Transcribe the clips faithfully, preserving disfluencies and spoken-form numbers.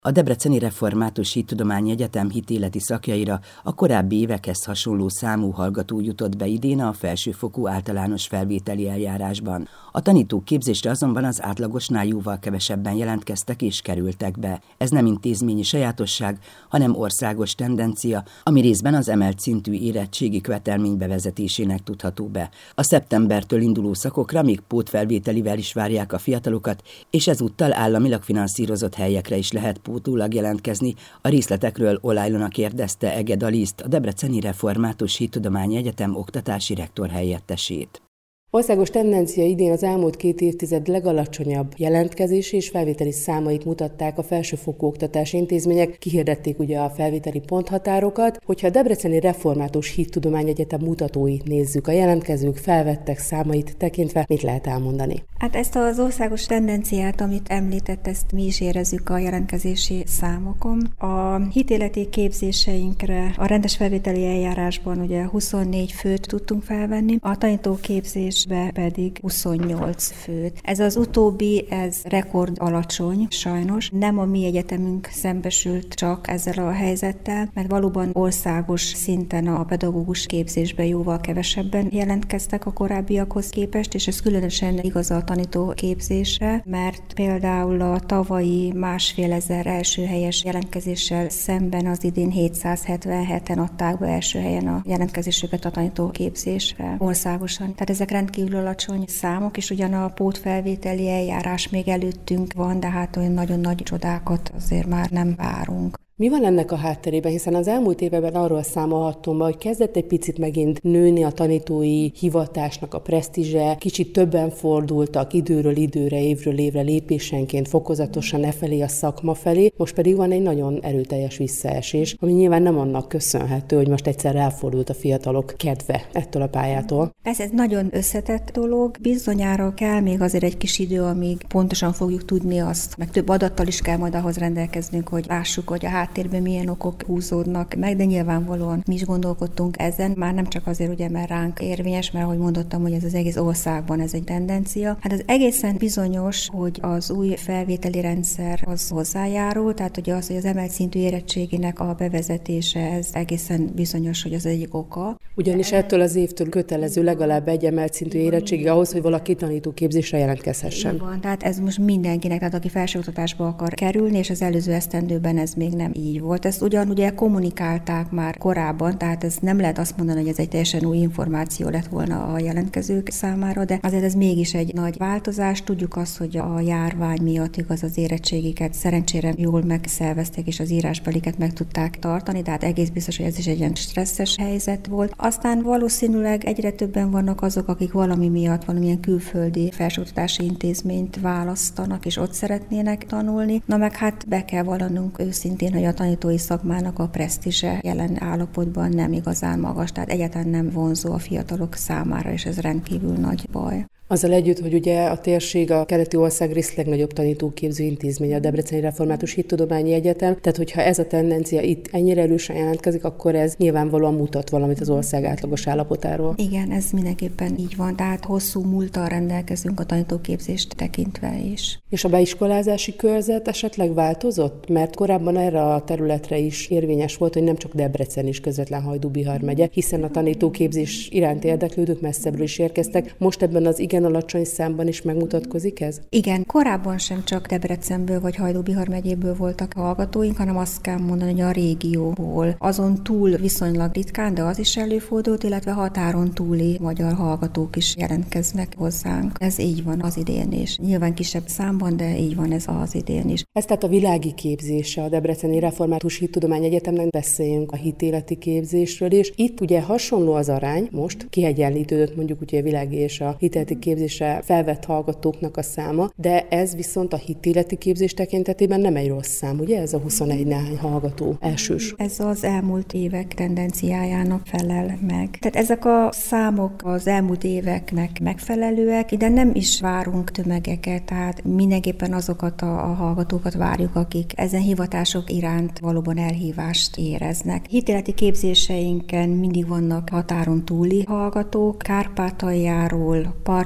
A Debreceni Református Hittudományi Egyetem hitéleti szakjaira a korábbi évekhez hasonló számú hallgató jutott be idén a felsőfokú általános felvételi eljárásban. A tanítók képzésre azonban az átlagosnál jóval kevesebben jelentkeztek és kerültek be. Ez nem intézményi sajátosság, hanem országos tendencia, ami részben az emelt szintű érettségi követelmény bevezetésének tudható be. A szeptembertől induló szakokra még pótfelvételivel is várják a fiatalokat, és ezúttal államilag finanszírozott helyekre is lehet pótólag jelentkezni. A részletekről Oláh Ilona kérdezte Ege Daliszt, a Debreceni Református Hittudományi Egyetem oktatási rektor helyettesét. Országos tendencia idén az elmúlt két évtized legalacsonyabb jelentkezési és felvételi számait mutatták a felsőfokú oktatási intézmények, kihirdették ugye a felvételi ponthatárokat. Hogyha a Debreceni Református Hittudományi Egyetem mutatóit nézzük, a jelentkezők felvettek számait tekintve, mit lehet elmondani? Hát ezt az országos tendenciát, amit említett, ezt mi is érezzük a jelentkezési számokon. A hitéleti képzéseinkre a rendes felvételi eljárásban ugye huszonnégy főt tudtunk felvenni, a tanítóképzés be pedig huszonnyolc főt. Ez az utóbbi, ez rekord alacsony, sajnos. Nem a mi egyetemünk szembesült csak ezzel a helyzettel, mert valóban országos szinten a pedagógus képzésben jóval kevesebben jelentkeztek a korábbiakhoz képest, és ez különösen igaz a tanító képzésre, mert például a tavalyi másfél ezer első helyes jelentkezéssel szemben az idén hétszázhetvenheten adták be első helyen a jelentkezésüket a tanító képzésre országosan. Tehát ezek rendkívül alacsony számok, és ugyan a pótfelvételi eljárás még előttünk van, de hát olyan nagyon nagy csodákat azért már nem várunk. Mi van ennek a hátterében, hiszen az elmúlt években arról számolhattunk be, hogy kezdett egy picit megint nőni a tanítói hivatásnak a presztízse, kicsit többen fordultak időről időre, évről évre lépésenként fokozatosan e felé a szakma felé, most pedig van egy nagyon erőteljes visszaesés, ami nyilván nem annak köszönhető, hogy most egyszer elfordult a fiatalok kedve ettől a pályától. Ez egy nagyon összetett dolog, bizonyára kell még azért egy kis idő, amíg pontosan fogjuk tudni azt, meg több adattal is kell majd ahhoz rendelkeznünk, hogy lássuk, hogy a háttérben milyen okok húzódnak meg, de nyilvánvalóan mi is gondolkodtunk ezen, már nem csak azért ugye, mert ránk érvényes, mert ahogy mondottam, hogy ez az egész országban ez egy tendencia. Hát az egészen bizonyos, hogy az új felvételi rendszer az hozzájárul, tehát hogy az, hogy az emelt szintű érettségének a bevezetése, ez egészen bizonyos, hogy az egyik oka. Ugyanis ettől az évtől kötelező legalább egy emelt szintű érettségi ahhoz, hogy valaki tanítóképzésre jelentkezhessen. Van, tehát ez most mindenkinek, tehát aki felsőoktatásba akar kerülni, és az előző esztendőben ez még nem így volt. Ezt ugyan ugye kommunikálták már korábban, tehát ez nem lehet azt mondani, hogy ez egy teljesen új információ lett volna a jelentkezők számára, de azért ez mégis egy nagy változás. Tudjuk azt, hogy a járvány miatt igaz az érettségiket szerencsére jól megszervezték, és az írásbeliket meg tudták tartani, tehát egész biztos, hogy ez is egy ilyen stresszes helyzet volt. Aztán valószínűleg egyre többen vannak azok, akik valami miatt valamilyen külföldi felsőoktatási intézményt választanak, és ott szeretnének tanulni. Na meg hát be kell vallanunk őszintén, hogy a tanítói szakmának a presztízse jelen állapotban nem igazán magas, tehát egyáltalán nem vonzó a fiatalok számára, és ez rendkívül nagy baj. Azzal együtt, hogy ugye a térség a keleti országrész legnagyobb tanítóképző intézménye, a Debreceni Református Hittudományi Egyetem, tehát hogyha ez a tendencia itt ennyire erősen jelentkezik, akkor ez nyilvánvalóan mutat valamit az ország átlagos állapotáról. Igen, ez mindenképpen így van, tehát hosszú múlttal rendelkezünk a tanítóképzést tekintve is. És a beiskolázási körzet esetleg változott? Mert korábban erre a területre is érvényes volt, hogy nem csak Debrecen is közvetlen Hajdú-Bihar megye, hiszen a tanítóképzés iránt érdeklődők messzebbről is érkeztek. Most ebben az igen alacsony számban is megmutatkozik ez? Igen, korábban sem csak Debrecenből vagy Hajdú-Bihar megyéből voltak hallgatóink, hanem azt kell mondani, hogy a régióból. Azon túl viszonylag ritkán, de az is előfordult, illetve határon túli magyar hallgatók is jelentkeznek hozzánk. Ez így van az idén is. Nyilván kisebb számban, de így van ez az idén is. Ez tehát a világi képzése a Debreceni Református Hittudományi Egyetemnek, beszéljünk a hitéleti képzésről is. Itt ugye hasonló az arány, most kiegyenlítődött mondjuk ugye a világi és a hitéleti képzésre felvett hallgatóknak a száma, de ez viszont a hitéleti képzés tekintetében nem egy rossz szám, ugye ez a huszonegy néhány hallgató elsős. Ez az elmúlt évek tendenciájának felel meg. Tehát ezek a számok az elmúlt éveknek megfelelőek, de nem is várunk tömegeket, tehát mindenképpen azokat a, a hallgatókat várjuk, akik ezen hivatások iránt valóban elhívást éreznek. Hitéleti képzéseinken mindig vannak határon túli hallgatók, Kárpátaljáról, part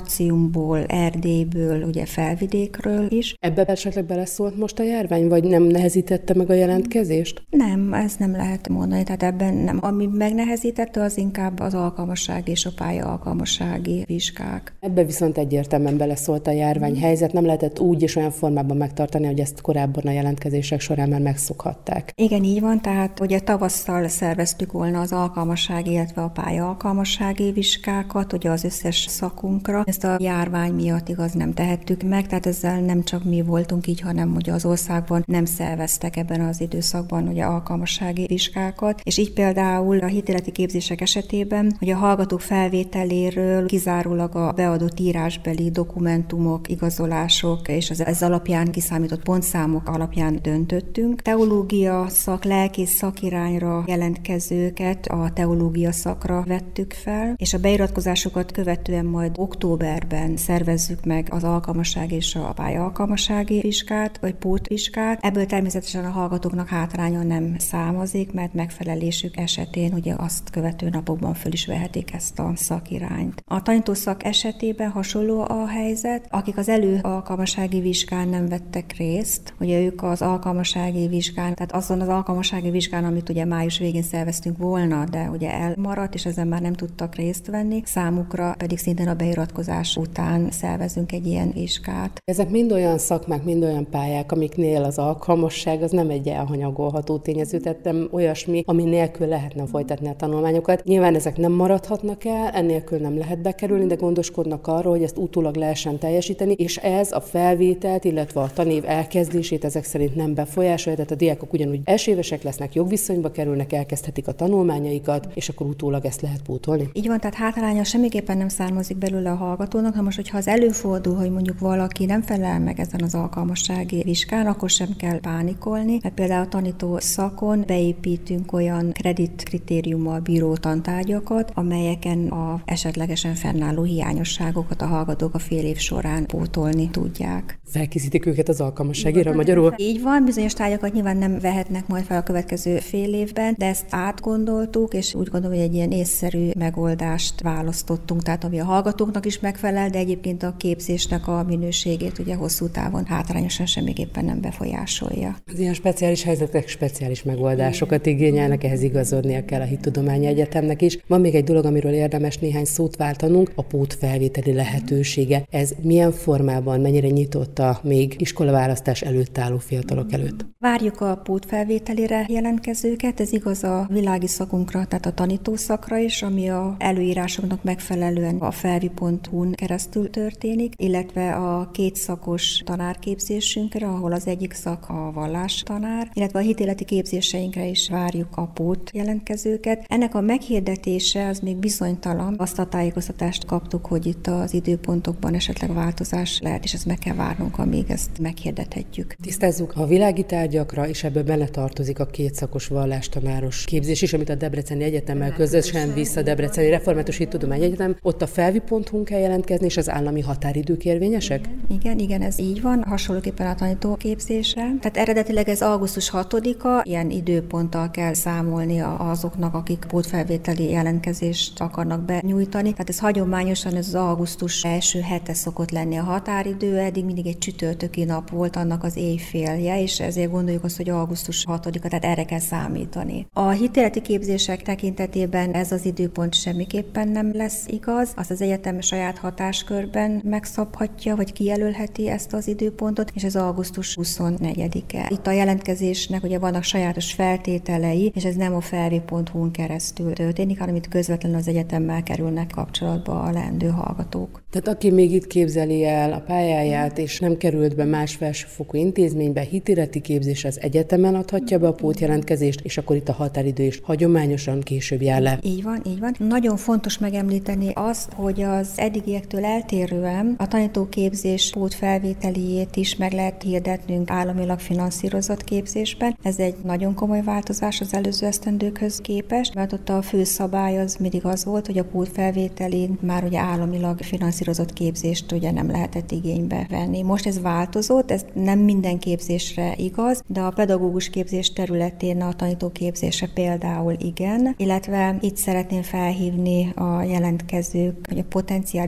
Marciumból, Erdélyből, ugye felvidékről is. Ebbe esetleg beleszólt most a járvány, vagy nem nehezítette meg a jelentkezést? Nem, ez nem lehet mondani, tehát ebben nem. Ami megnehezítette, az inkább az alkalmassági és a pálya alkalmassági vizsgák. Ebbe viszont egyértelműen beleszólt a járványhelyzet, nem lehetett úgy és olyan formában megtartani, hogy ezt korábban a jelentkezések során már megszokhatták. Igen, így van, tehát ugye tavasszal szerveztük volna az alkalmassági, illetve a pálya alkalmassági vizsgákat, ugye az összes szakunkra. Ezt a járvány miatt igaz nem tehettük meg, tehát ezzel nem csak mi voltunk így, hanem ugye az országban nem szerveztek ebben az időszakban ugye alkalmassági vizsgákat, és így például a hitéleti képzések esetében, hogy a hallgatók felvételéről kizárólag a beadott írásbeli dokumentumok, igazolások és az ez alapján kiszámított pontszámok alapján döntöttünk. Teológia szak, lelkész szakirányra jelentkezőket a teológia szakra vettük fel, és a beiratkozásokat követően majd októberben szervezzük meg az alkalmasság és a pálya alkalmassági vizsgát, vagy pótvizsgát. Ebből természetesen a hallgatóknak hátránya nem számozik, mert megfelelésük esetén ugye azt követő napokban föl is vehetik ezt a szakirányt. A tanítószak esetében hasonló a helyzet, akik az előalkalmassági vizsgán nem vettek részt, ugye ők az alkalmassági vizsgán, tehát azon az alkalmassági vizsgán, amit ugye május végén szerveztünk volna, de ugye elmaradt, és ezen már nem tudtak részt venni, számukra pedig szintén a beiratkozás után szervezünk egy ilyen vizsgát. Ezek mind olyan szakmák, mind olyan pályák, amiknél az alkalmasság az nem egy elhanyagolható tényező, tehát nem olyasmi, ami nélkül lehetne folytatni a tanulmányokat. Nyilván ezek nem maradhatnak el, ennélkül nem lehet bekerülni, de gondoskodnak arról, hogy ezt utólag lehessen teljesíteni, és ez a felvételt, illetve a tanév elkezdését ezek szerint nem befolyásolja, tehát a diákok ugyanúgy elsőévesek lesznek, jogviszonyba kerülnek, elkezdhetik a tanulmányaikat, és akkor utólag ezt lehet pótolni. Így van, tehát hátránya semmiképpen nem származik belőle a hallgatónak, ha most, hogyha az előfordul, hogy mondjuk valaki nem felel meg ezen az alkalmassági vizsgán, akkor sem kell pánikolni, mert például a tanító szakon beépítünk olyan kreditkritériummal bíró tantárgyakat, amelyeken a esetlegesen fennálló hiányosságokat a hallgatók a fél év során pótolni tudják. Felkészítik őket az alkalmasságira magyarul? Így van, bizonyos tárgyakat nyilván nem vehetnek majd fel a következő fél évben, de ezt átgondoltuk, és úgy gondolom, hogy egy ilyen észszerű megoldást választottunk, tehát ami a hallgatóknak is megfelel, de egyébként a képzésnek a minőségét ugye hosszú távon hátrányosan semmiképpen nem befolyásolja. Az ilyen speciális helyzetek speciális megoldásokat igényelnek, ehhez igazodnia kell a Hittudományi Egyetemnek is. Van még egy dolog, amiről érdemes néhány szót váltanunk, a pótfelvételi lehetősége. Ez milyen formában, mennyire nyitott a még iskolaválasztás előtt álló fiatalok előtt? Várjuk a pótfelvételire jelentkezőket, ez igaz a világi szakunkra, tehát a tanítószakra is, ami a előírásoknak megfelelően a felvi pont hu-n keresztül történik, illetve a két szakos tanárképzésünkre, ahol az egyik szak a vallástanár, illetve a hitéleti képzéseinkre is várjuk a pót jelentkezőket. Ennek a meghirdetése az még bizonytalan. Azt a tájékoztatást kaptuk, hogy itt az időpontokban esetleg változás lehet, és ezt meg kell várnunk, amíg ezt meghirdethetjük. Tisztázzuk, a világi tárgyakra, és ebből benne tartozik a kétszakos vallástanáros képzés is, amit a Debreceni Egyetemmel közösen visz a Debreceni Református Hittudományi Egyetem. Ott a felvi pont hu-n kell jelentkezni, és az állami határidők érvényesek? Igen, igen, ez így van, hasonlóképpen a tanítóképzésre. Tehát eredetileg ez augusztus hatodika, ilyen időponttal kell számolni azoknak, akik pótfelvételi jelentkezést akarnak benyújtani. Tehát ez hagyományosan ez az augusztus első hete szokott lenni a határidő, eddig mindig egy csütörtöki nap volt annak az éjfélje, és ezért gondoljuk azt, hogy augusztus hatodika, tehát erre kell számítani. A hitéleti képzések tekintetében ez az időpont semmiképpen nem lesz igaz, azt az egyetem saját hatáskörben megszabhatja, vagy kijelölheti ezt az időpontot, és ez augusztus huszonnegyedike. Itt a jelentkezésnek ugye vannak sajátos feltételei, és ez nem a felvi pont hu-n keresztül történik, hanem itt közvetlenül az egyetemmel kerülnek kapcsolatba a leendő hallgatók. Tehát aki még itt képzeli el a pályáját, és nem került be más felsőfokú intézménybe, hitéleti képzés az egyetemen adhatja be a pótjelentkezést, és akkor itt a határidő is hagyományosan később jár le. Így van, így van. Nagyon fontos megemlíteni azt, hogy az eddigiektől eltérően a tanítóképzés pótfelvételiét is meg lehet hirdetnünk államilag finanszírozott képzésben. Ez egy nagyon komoly változás az előző esztendőkhöz képest, mert ott a fő szabály az mindig az volt, hogy a pótfelvételén már ugye államilag finanszírozott képzést ugye nem lehetett igénybe venni. Most ez változott, ez nem minden képzésre igaz, de a pedagógus képzés területén a tanítóképzésre például igen, illetve itt szeretném felhívni a jelentkezők, hogy a potenciális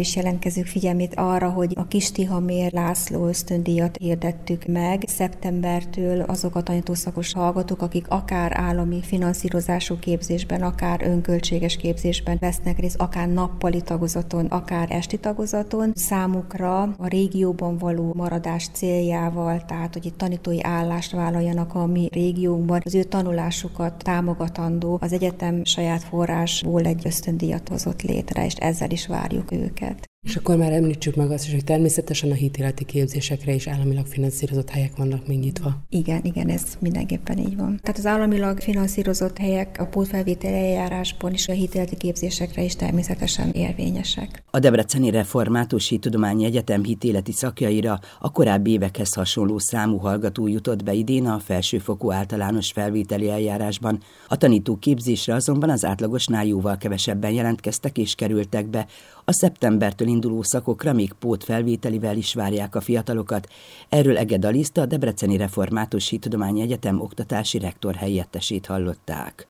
is jelentkezők figyelmét arra, hogy a Kistihamér László ösztöndíjat hirdettük meg. Szeptembertől azok a tanítószakos hallgatók, akik akár állami finanszírozású képzésben, akár önköltséges képzésben vesznek részt, akár nappali tagozaton, akár esti tagozaton, számukra a régióban való maradás céljával, tehát hogy itt tanítói állást vállaljanak a mi régiónkban, az ő tanulásukat támogatandó az egyetem saját forrásból egy ösztöndíjat hozott létre, és ezzel is várjuk őket. És akkor már említsük meg azt is, hogy természetesen a hitéleti képzésekre is államilag finanszírozott helyek vannak még nyitva. Igen, igen, ez mindenképpen így van. Tehát az államilag finanszírozott helyek a pótfelvételi eljárásban is a hitéleti képzésekre is természetesen érvényesek. A Debreceni Református Hittudományi Egyetem hitéleti szakjaira a korábbi évekhez hasonló számú hallgató jutott be idén a felsőfokú általános felvételi eljárásban. A tanítók képzésre azonban az átlagosnál jóval kevesebben jelentkeztek és kerültek be. A szeptembertől induló szakokra még pótfelvételivel is várják a fiatalokat. Erről Eged Aliszta, a Debreceni Református Hittudományi Egyetem oktatási rektor helyettesét hallották.